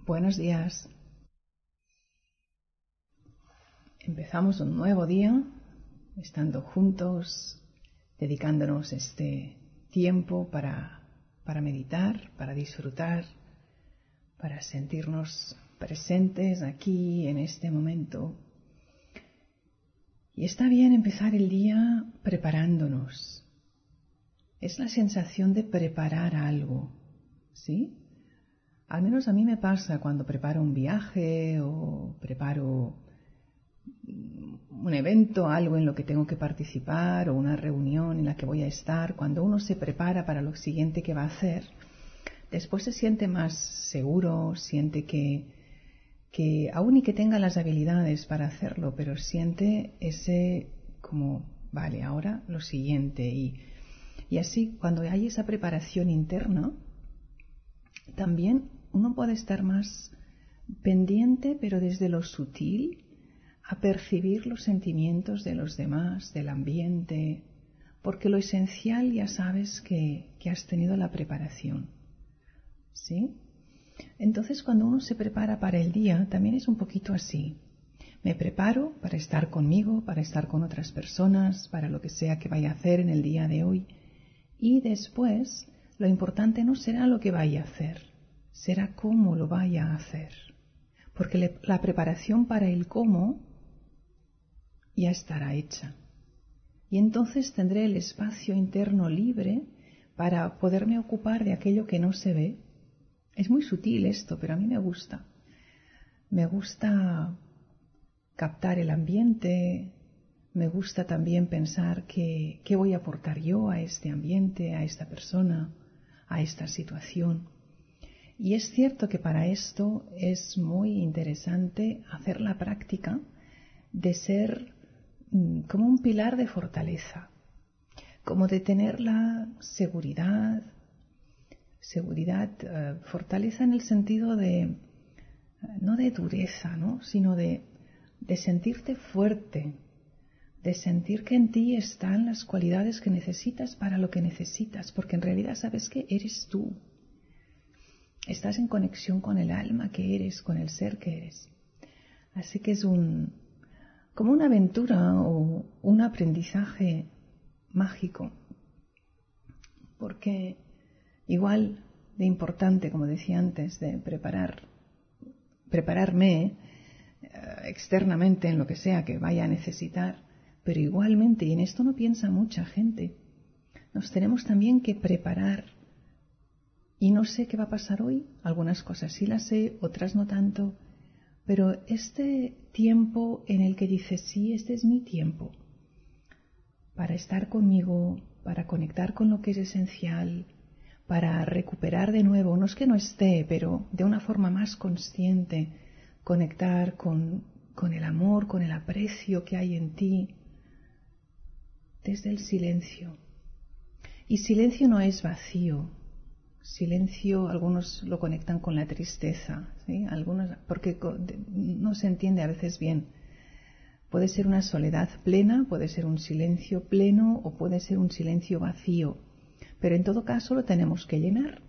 Buenos días. Empezamos un nuevo día, estando juntos, dedicándonos este tiempo para meditar, para disfrutar, para sentirnos presentes aquí en este momento. Y está bien empezar el día preparándonos. Es la sensación de preparar algo, ¿sí? Al menos a mí me pasa cuando preparo un viaje o preparo un evento, algo en lo que tengo que participar o una reunión en la que voy a estar. Cuando uno se prepara para lo siguiente que va a hacer, después se siente más seguro, siente que aún y que tenga las habilidades para hacerlo, pero siente ese como, vale, ahora lo siguiente. Y así, cuando hay esa preparación interna, también uno puede estar más pendiente, pero desde lo sutil, a percibir los sentimientos de los demás, del ambiente, porque lo esencial ya sabes que has tenido la preparación, ¿sí? Entonces, cuando uno se prepara para el día, también es un poquito así. Me preparo para estar conmigo, para estar con otras personas, para lo que sea que vaya a hacer en el día de hoy. Y después, lo importante no será lo que vaya a hacer, será cómo lo vaya a hacer. Porque la preparación para el cómo ya estará hecha. Y entonces tendré el espacio interno libre para poderme ocupar de aquello que no se ve. Es muy sutil esto, pero a mí me gusta. Me gusta captar el ambiente, me gusta también pensar qué voy a aportar yo a este ambiente, a esta persona, a esta situación. Y es cierto que para esto es muy interesante hacer la práctica de ser como un pilar de fortaleza, como de tener la seguridad, fortaleza en el sentido de, no de dureza, ¿no? Sino de sentirte fuerte, de sentir que en ti están las cualidades que necesitas para lo que necesitas, porque en realidad sabes que eres tú. Estás en conexión con el alma que eres, con el ser que eres. Así que es como una aventura o un aprendizaje mágico, porque igual de importante, como decía antes, de prepararme externamente en lo que sea que vaya a necesitar, pero igualmente, y en esto no piensa mucha gente, nos tenemos también que preparar. Y no sé qué va a pasar hoy, algunas cosas sí las sé, otras no tanto, pero este tiempo en el que dices, sí, este es mi tiempo, para estar conmigo, para conectar con lo que es esencial, para recuperar de nuevo, no es que no esté, pero de una forma más consciente, conectar con el amor, con el aprecio que hay en ti, desde el silencio. Y silencio no es vacío. Silencio, algunos lo conectan con la tristeza, ¿sí? Algunos, porque no se entiende a veces bien. Puede ser una soledad plena, puede ser un silencio pleno o puede ser un silencio vacío. Pero en todo caso lo tenemos que llenar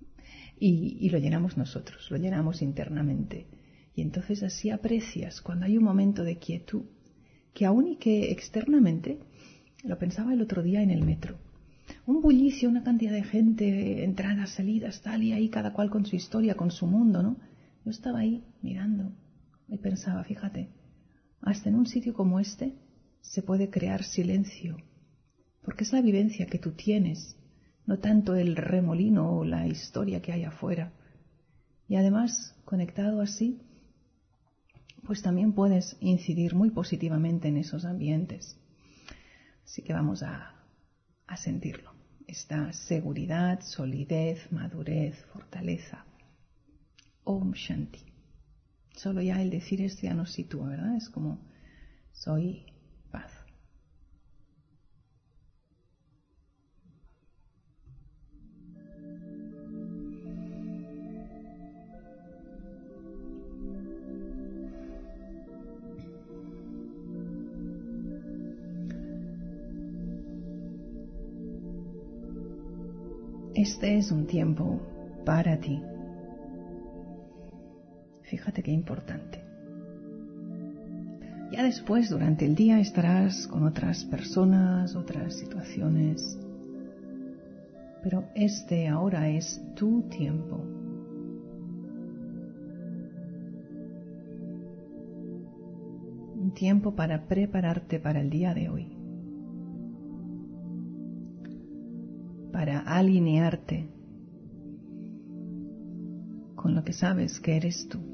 y lo llenamos nosotros, lo llenamos internamente. Y entonces así aprecias cuando hay un momento de quietud, que aún y que externamente, lo pensaba el otro día en el metro, un bullicio, una cantidad de gente, entradas, salidas, tal, y ahí cada cual con su historia, con su mundo, ¿no? Yo estaba ahí mirando y pensaba, fíjate, hasta en un sitio como este se puede crear silencio, porque es la vivencia que tú tienes, no tanto el remolino o la historia que hay afuera. Y además, conectado así, pues también puedes incidir muy positivamente en esos ambientes. Así que vamos a sentirlo. Esta seguridad, solidez, madurez, fortaleza. Om Shanti. Solo ya el decir esto ya nos sitúa, ¿verdad? Es como, soy paz. Este es un tiempo para ti. Fíjate qué importante. Ya después, durante el día, estarás con otras personas, otras situaciones. Pero este ahora es tu tiempo. Un tiempo para prepararte para el día de hoy. Para alinearte con lo que sabes que eres tú.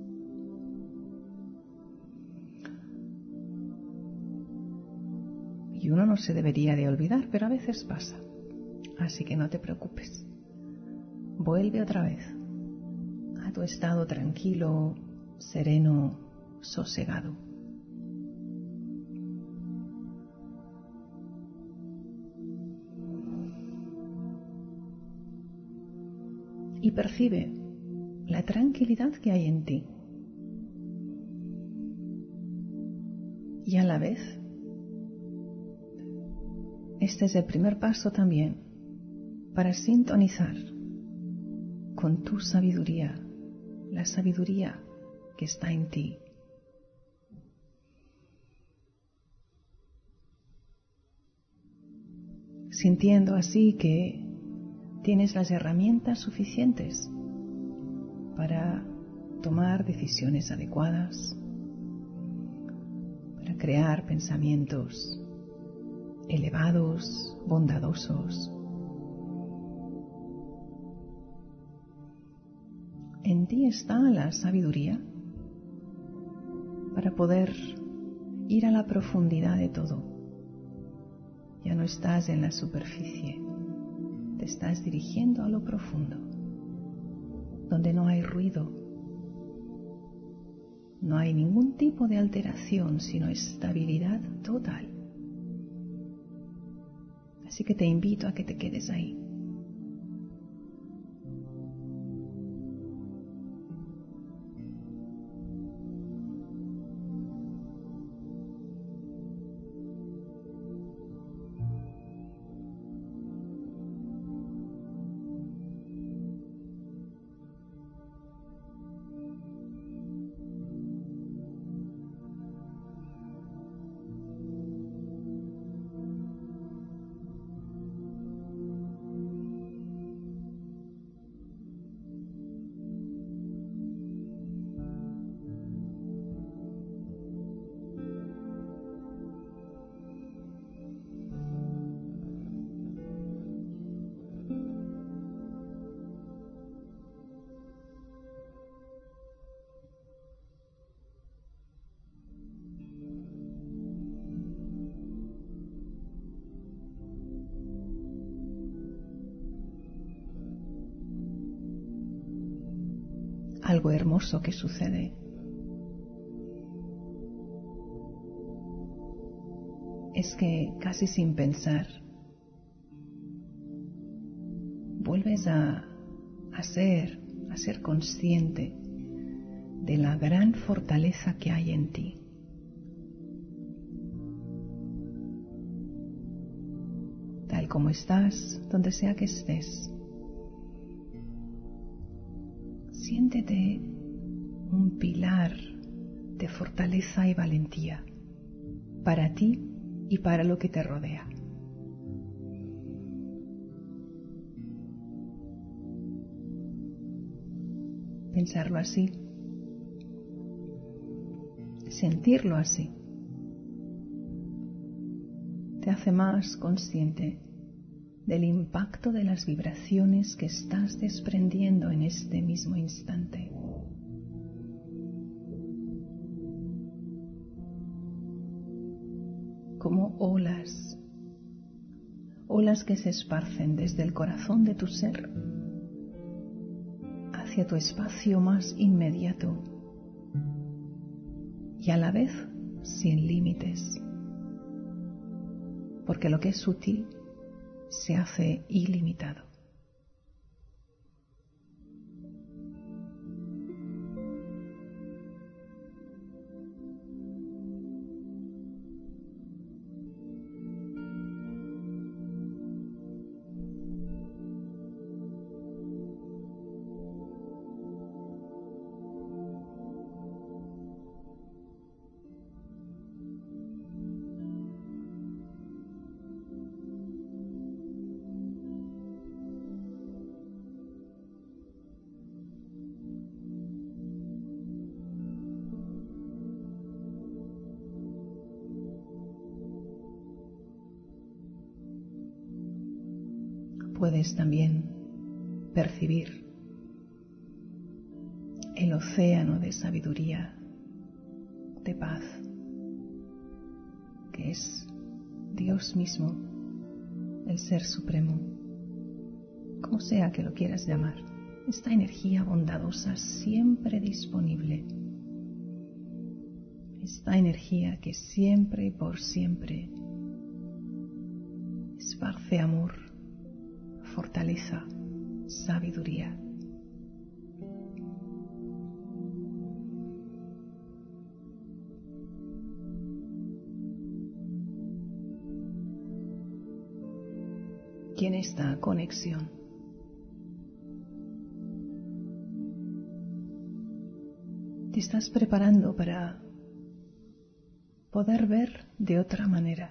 Y uno no se debería de olvidar, pero a veces pasa. Así que no te preocupes. Vuelve otra vez a tu estado tranquilo, sereno, sosegado. Y percibe la tranquilidad que hay en ti. Y a la vez, este es el primer paso también para sintonizar con tu sabiduría, la sabiduría que está en ti. Sintiendo así que tienes las herramientas suficientes para tomar decisiones adecuadas, para crear pensamientos elevados, bondadosos. En ti está la sabiduría para poder ir a la profundidad de todo. Ya no estás en la superficie, te estás dirigiendo a lo profundo, donde no hay ruido, no hay ningún tipo de alteración, sino estabilidad total. Así que te invito a que te quedes ahí. Algo hermoso que sucede. Es que casi sin pensar, vuelves a ser consciente de la gran fortaleza que hay en ti. Tal como estás, donde sea que estés, siéntete un pilar de fortaleza y valentía para ti y para lo que te rodea. Pensarlo así, sentirlo así, te hace más consciente del impacto de las vibraciones que estás desprendiendo en este mismo instante. Como olas que se esparcen desde el corazón de tu ser hacia tu espacio más inmediato y a la vez sin límites, porque lo que es sutil se hace ilimitado. puedes también percibir el océano de sabiduría, de paz, que es Dios mismo, el Ser Supremo, como sea que lo quieras llamar, esta energía bondadosa siempre disponible, esta energía que siempre y por siempre esparce amor, fortaleza, sabiduría. Y en esta conexión te estás preparando para poder ver de otra manera,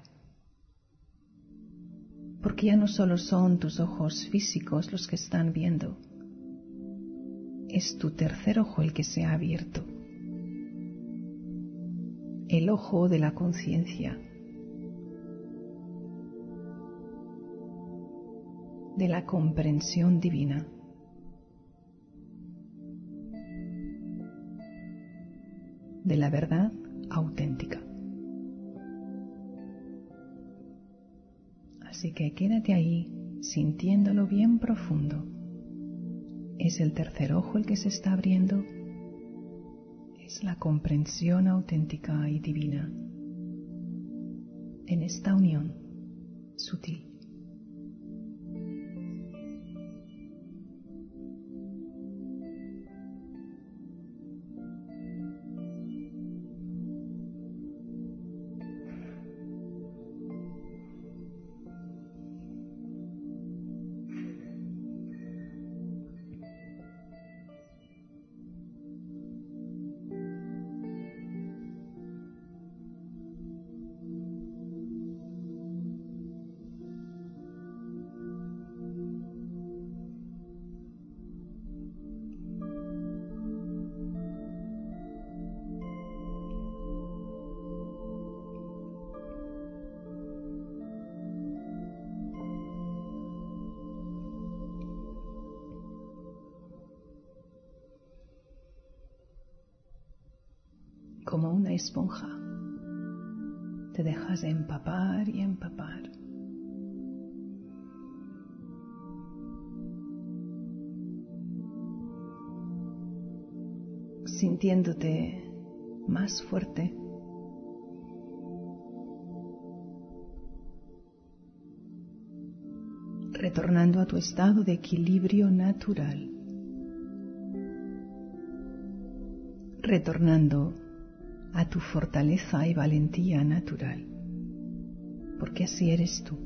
porque ya no solo son tus ojos físicos los que están viendo, es tu tercer ojo el que se ha abierto, el ojo de la conciencia, de la comprensión divina. De la verdad auténtica. Así que quédate ahí sintiéndolo bien profundo. Es el tercer ojo el que se está abriendo. Es la comprensión auténtica y divina en esta unión sutil. Como una esponja, te dejas empapar y empapar. Sintiéndote más fuerte, retornando a tu estado de equilibrio natural, retornando a tu fortaleza y valentía natural, porque así eres tú.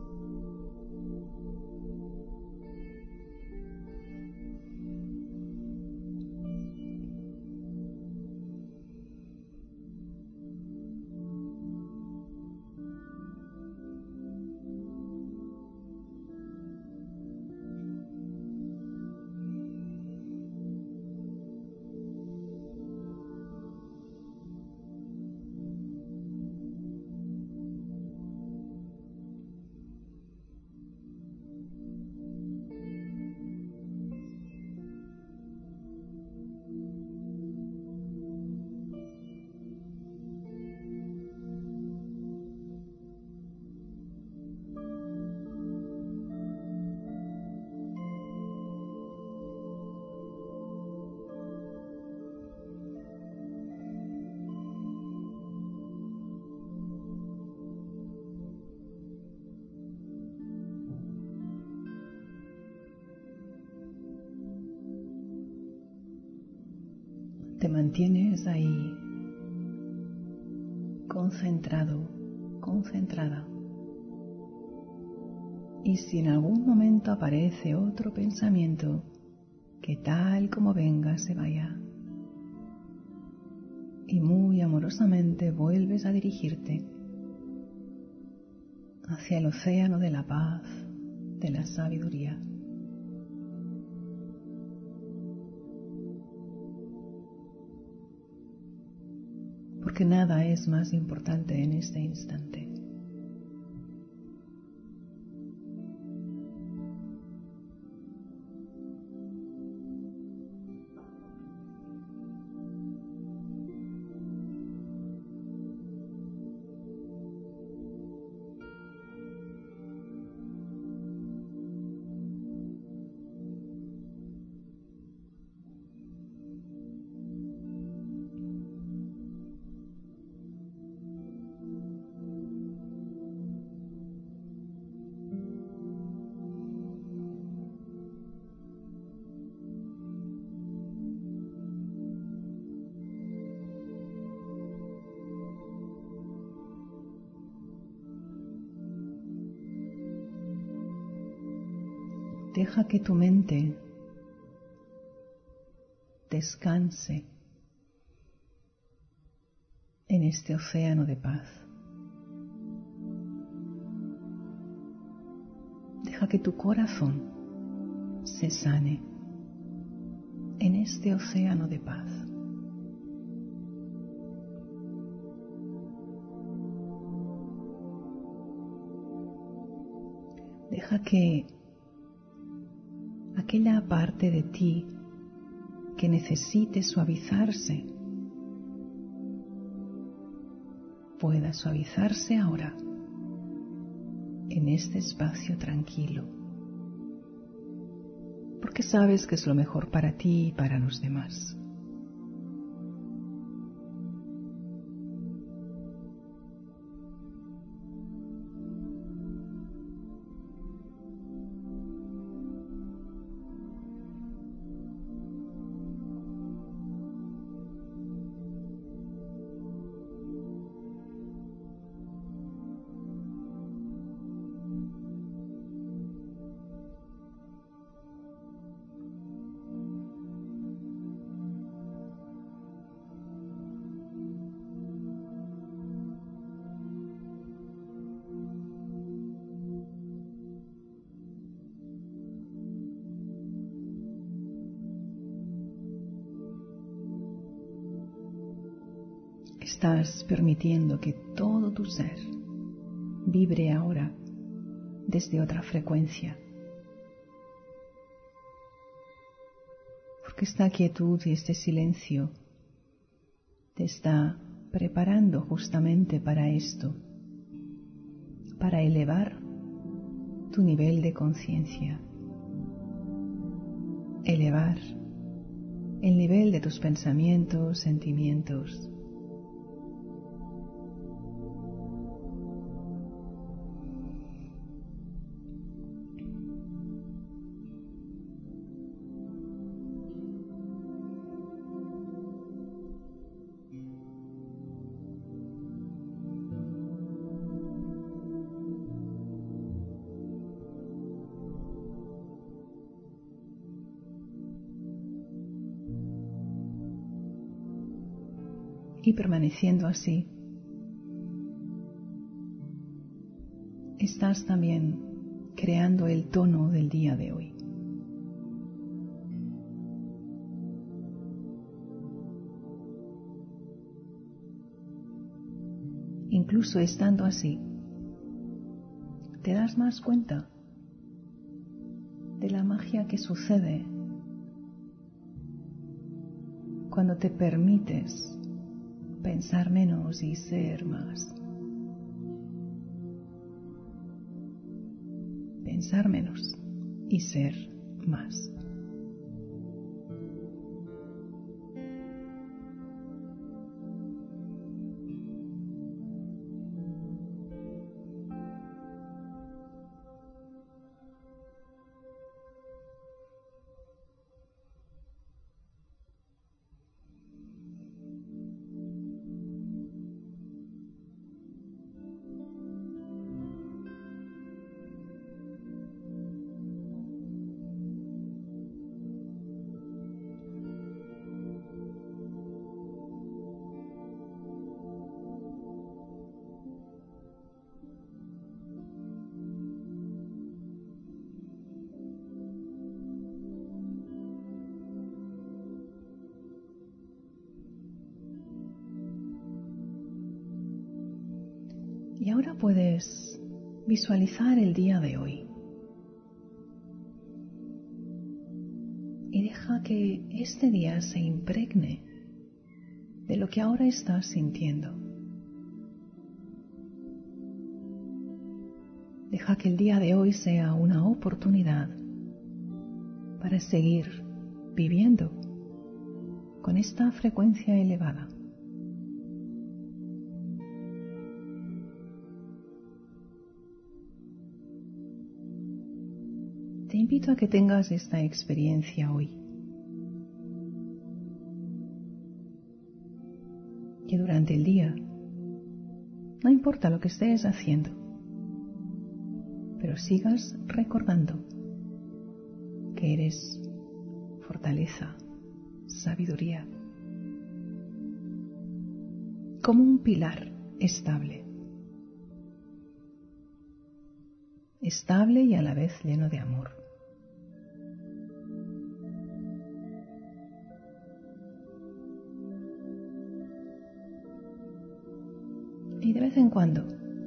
Te mantienes ahí concentrado, concentrada. Y si en algún momento aparece otro pensamiento, que tal como venga se vaya. Y muy amorosamente vuelves a dirigirte hacia el océano de la paz, de la sabiduría. Porque nada es más importante en este instante. deja que tu mente descanse en este océano de paz. Deja que tu corazón se sane en este océano de paz. Deja que aquella parte de ti que necesite suavizarse pueda suavizarse ahora en este espacio tranquilo, porque sabes que es lo mejor para ti y para los demás. Estás permitiendo que todo tu ser vibre ahora desde otra frecuencia, porque esta quietud y este silencio te está preparando justamente para esto, para elevar tu nivel de conciencia, elevar el nivel de tus pensamientos, sentimientos. Y permaneciendo así, estás también creando el tono del día de hoy. Incluso estando así, te das más cuenta de la magia que sucede cuando te permites pensar menos y ser más. Pensar menos y ser más. Y ahora puedes visualizar el día de hoy. Y deja que este día se impregne de lo que ahora estás sintiendo. Deja que el día de hoy sea una oportunidad para seguir viviendo con esta frecuencia elevada. Te invito a que tengas esta experiencia hoy. Que durante el día, no importa lo que estés haciendo, pero sigas recordando que eres fortaleza, sabiduría, como un pilar estable y a la vez lleno de amor. Y de vez en cuando,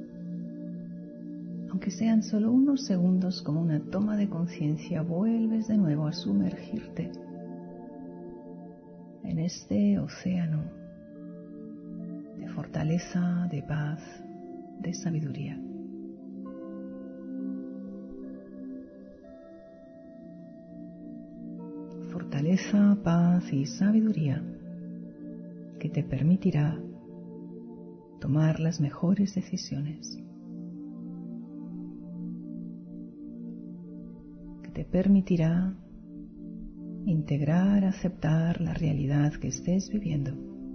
aunque sean solo unos segundos, como una toma de conciencia, vuelves de nuevo a sumergirte en este océano de fortaleza, de paz, de sabiduría. Fortaleza, paz y sabiduría que te permitirá tomar las mejores decisiones, que te permitirá integrar, aceptar la realidad que estés viviendo,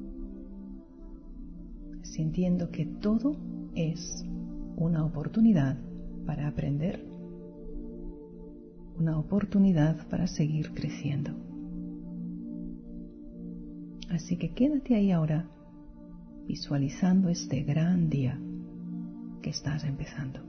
sintiendo que todo es una oportunidad para aprender, una oportunidad para seguir creciendo. Así que quédate ahí ahora, visualizando este gran día que estás empezando.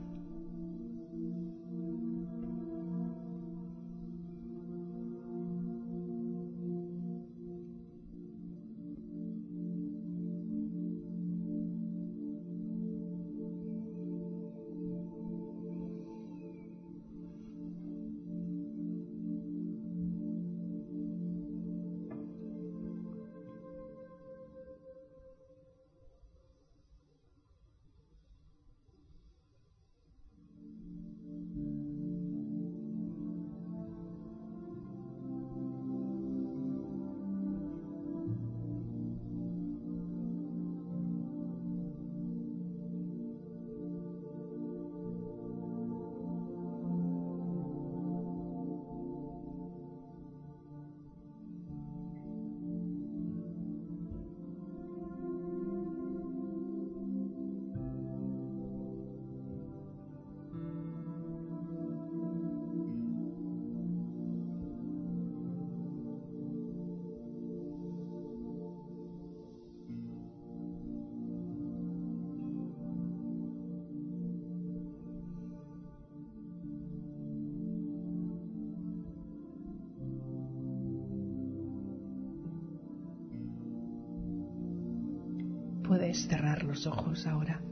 Puedes cerrar los ojos ahora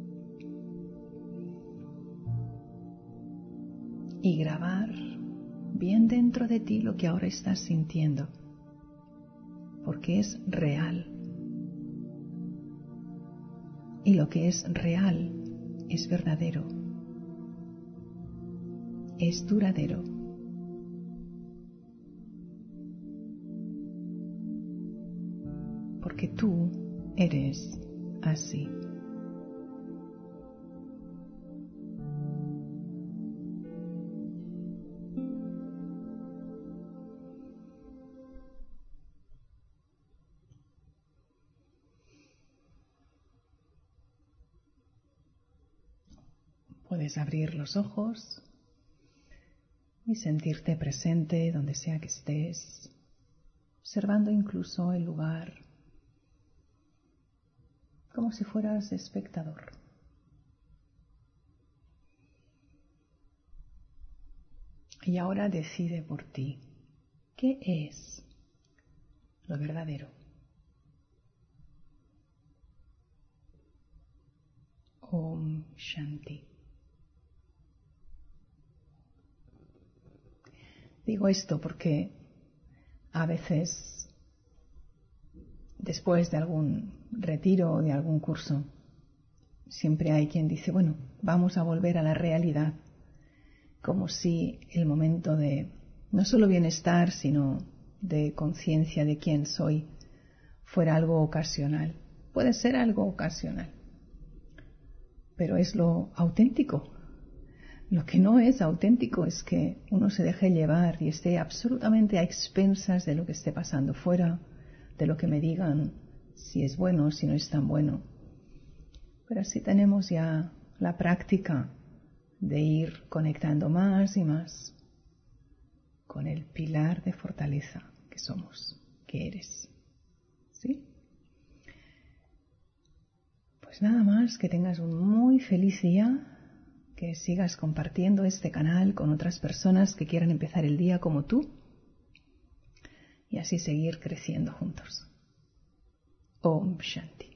y grabar bien dentro de ti lo que ahora estás sintiendo, porque es real. Y lo que es real es verdadero, es duradero. Porque tú eres así. Puedes abrir los ojos y sentirte presente donde sea que estés, observando incluso el lugar como si fueras espectador. Y ahora decide por ti, ¿qué es lo verdadero? Om Shanti. Digo esto porque a veces, después de algún retiro o de algún curso, siempre hay quien dice, bueno, vamos a volver a la realidad, como si el momento de no solo bienestar, sino de conciencia de quién soy, fuera algo ocasional. Puede ser algo ocasional, pero es lo auténtico. Lo que no es auténtico es que uno se deje llevar y esté absolutamente a expensas de lo que esté pasando fuera, de lo que me digan, si es bueno o si no es tan bueno. Pero así tenemos ya la práctica de ir conectando más y más con el pilar de fortaleza que somos, que eres. ¿Sí? Pues nada más, que tengas un muy feliz día, que sigas compartiendo este canal con otras personas que quieran empezar el día como tú y así seguir creciendo juntos. Om Shanti.